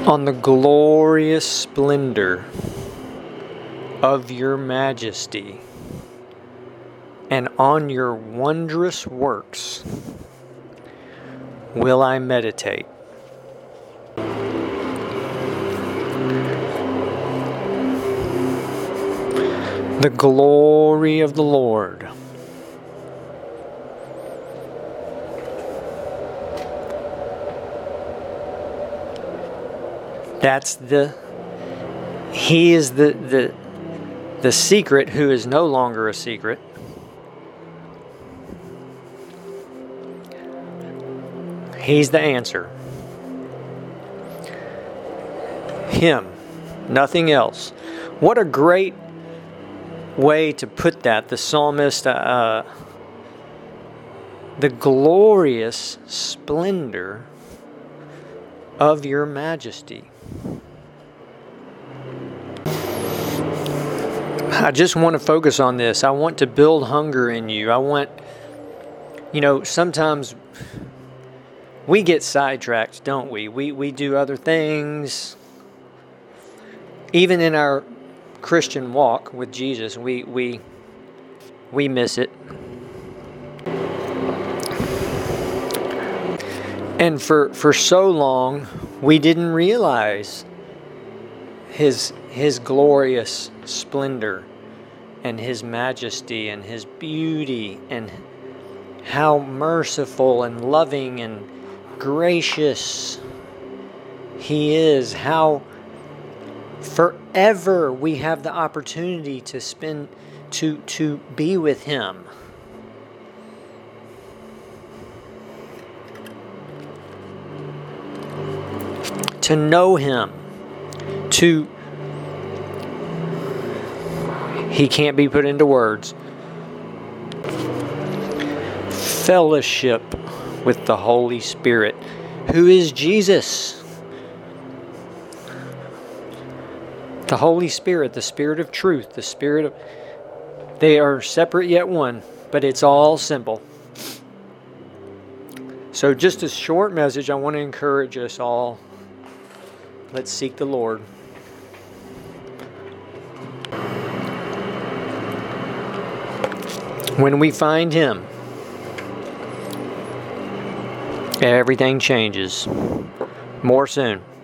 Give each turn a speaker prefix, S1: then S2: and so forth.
S1: On the glorious splendor of your majesty, and on your wondrous works will I meditate. The glory of the Lord. He is the secret who is no longer a secret. He's the answer. Him, nothing else. What a great way to put that. The psalmist, the glorious splendor of your majesty. I just want to focus on this. I want to build hunger in you. I want, sometimes we get sidetracked, don't we? We do other things. Even in our Christian walk with Jesus, we miss it. And for so long, we didn't realize His glorious splendor and His majesty and His beauty and how merciful and loving and gracious He is. How forever we have the opportunity to spend to be with Him. To know Him, He can't be put into words. Fellowship with the Holy Spirit, who is Jesus. The Holy Spirit, the Spirit of truth, the Spirit of... They are separate yet one, but it's all simple. So just a short message, I want to encourage us all. Let's seek the Lord. When we find Him, everything changes. More soon.